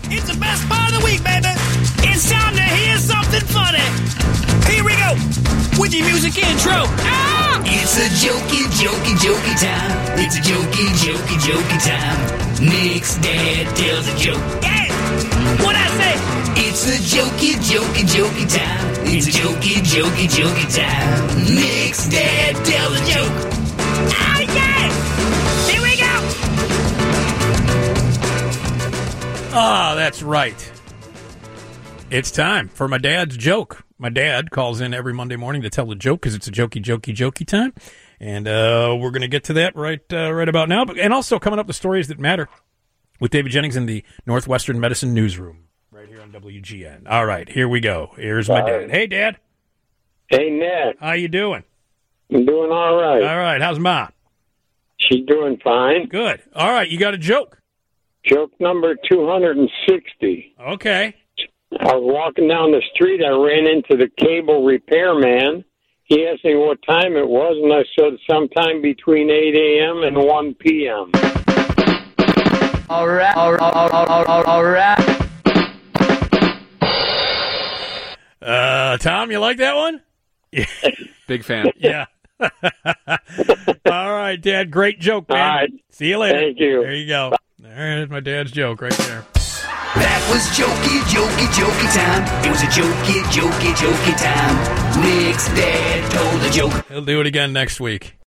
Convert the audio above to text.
It's the best part of the week, baby. It's time to hear something funny. Here we go. With your music intro. Ah! It's a jokey time. It's a jokey time. Nick's dad tells a joke. Yeah! What'd I say? It's a jokey time. It's a jokey time. Nick's dad tells a joke. Ah, yeah! Here we go! Ah, that's right. It's time for my dad's joke. My dad calls in every Monday morning to tell a joke because it's a jokey time. And we're going to get to that right about now. And also coming up, the stories that matter with David Jennings in the Northwestern Medicine Newsroom right here on WGN. All right, here we go. Here's my dad. Hey, Dad. Hey, Nick. How you doing? I'm doing all right. All right. How's Ma? She's doing fine. Good. All right. You got a joke? Joke number 260. Okay. I was walking down the street. I ran into the cable repairman. He asked me what time it was, and I said sometime between 8 a.m. and 1 p.m. All right. Tom, you like that one? Yeah. Big fan. Yeah. All right, Dad. Great joke, man. All right. See you later. Thank you. There you go. There's my dad's joke right there. That was jokey time. It was a jokey time. Nick's dad told a joke. He'll do it again next week.